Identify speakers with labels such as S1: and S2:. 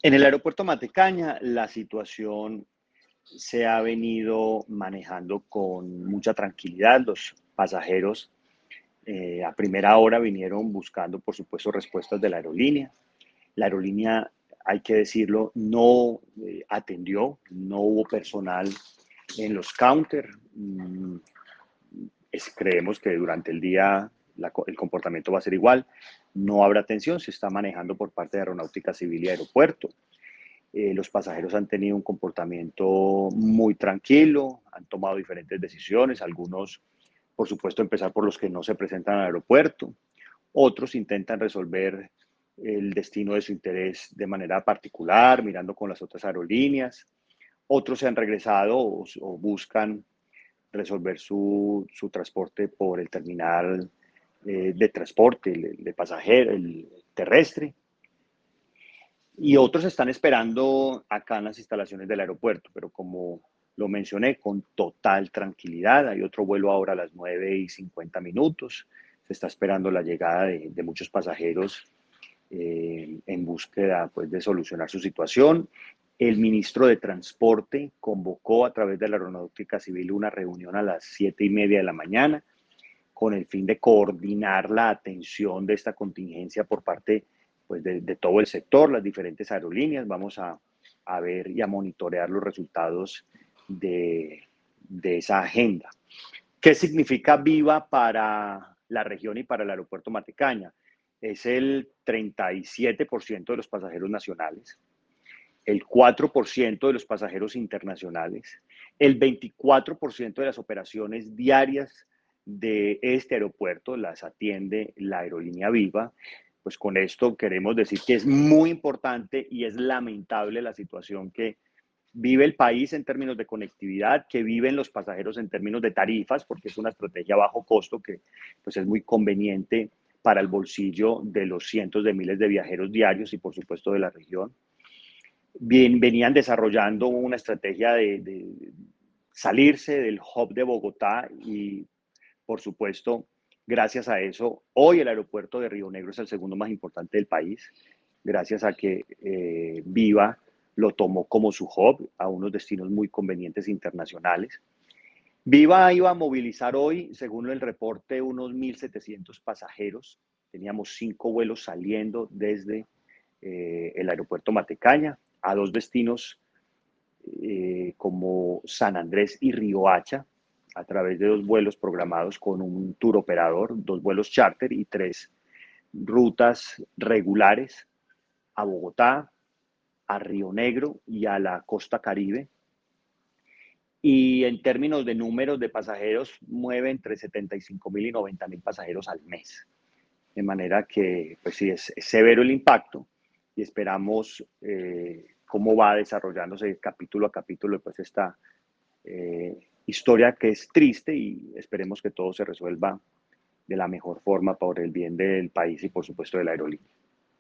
S1: En el aeropuerto Matecaña, la situación se ha venido manejando con mucha tranquilidad. Los pasajeros a primera hora vinieron buscando, por supuesto, respuestas de la aerolínea. La aerolínea, hay que decirlo, no atendió, no hubo personal en los counters. Creemos que durante el día el comportamiento va a ser igual. No habrá atención, se está manejando por parte de Aeronáutica Civil y Aeropuerto. Los pasajeros han tenido un comportamiento muy tranquilo, han tomado diferentes decisiones, algunos, por supuesto, empezar por los que no se presentan al aeropuerto, otros intentan resolver el destino de su interés de manera particular, mirando con las otras aerolíneas, otros se han regresado o buscan resolver su transporte por el terminal de transporte, de pasajeros, el terrestre, y otros están esperando acá en las instalaciones del aeropuerto, pero como lo mencioné, con total tranquilidad. Hay otro vuelo ahora a las 9:50. Se está esperando la llegada de muchos pasajeros en búsqueda pues, de solucionar su situación. El ministro de Transporte convocó a través de la Aeronáutica Civil una reunión a las 7:30 de la mañana con el fin de coordinar la atención de esta contingencia por parte pues, de todo el sector, las diferentes aerolíneas. Vamos a ver y a monitorear los resultados de esa agenda. ¿Qué significa Viva para la región y para el aeropuerto Matecaña? Es el 37% de los pasajeros nacionales, el 4% de los pasajeros internacionales, el 24% de las operaciones diarias de este aeropuerto las atiende la aerolínea Viva. Pues con esto queremos decir que es muy importante y es lamentable la situación que vive el país en términos de conectividad, que viven los pasajeros en términos de tarifas, porque es una estrategia a bajo costo que pues, es muy conveniente para el bolsillo de los cientos de miles de viajeros diarios y por supuesto de la región. Venían desarrollando una estrategia de salirse del hub de Bogotá y por supuesto, gracias a eso, hoy el aeropuerto de Río Negro es el segundo más importante del país, gracias a que Viva lo tomó como su hub a unos destinos muy convenientes internacionales. Viva iba a movilizar hoy, según el reporte, unos 1.700 pasajeros. Teníamos 5 vuelos saliendo desde el aeropuerto Matecaña a 2 destinos como San Andrés y Riohacha, a través de 2 vuelos programados con un tour operador, 2 vuelos charter y 3 rutas regulares a Bogotá, a Río Negro y a la costa Caribe. Y en términos de números de pasajeros, mueve entre 75.000 y 90.000 pasajeros al mes. De manera que, pues sí, es severo el impacto y esperamos cómo va desarrollándose capítulo a capítulo pues esta historia que es triste y esperemos que todo se resuelva de la mejor forma por el bien del país y por supuesto de la aerolínea.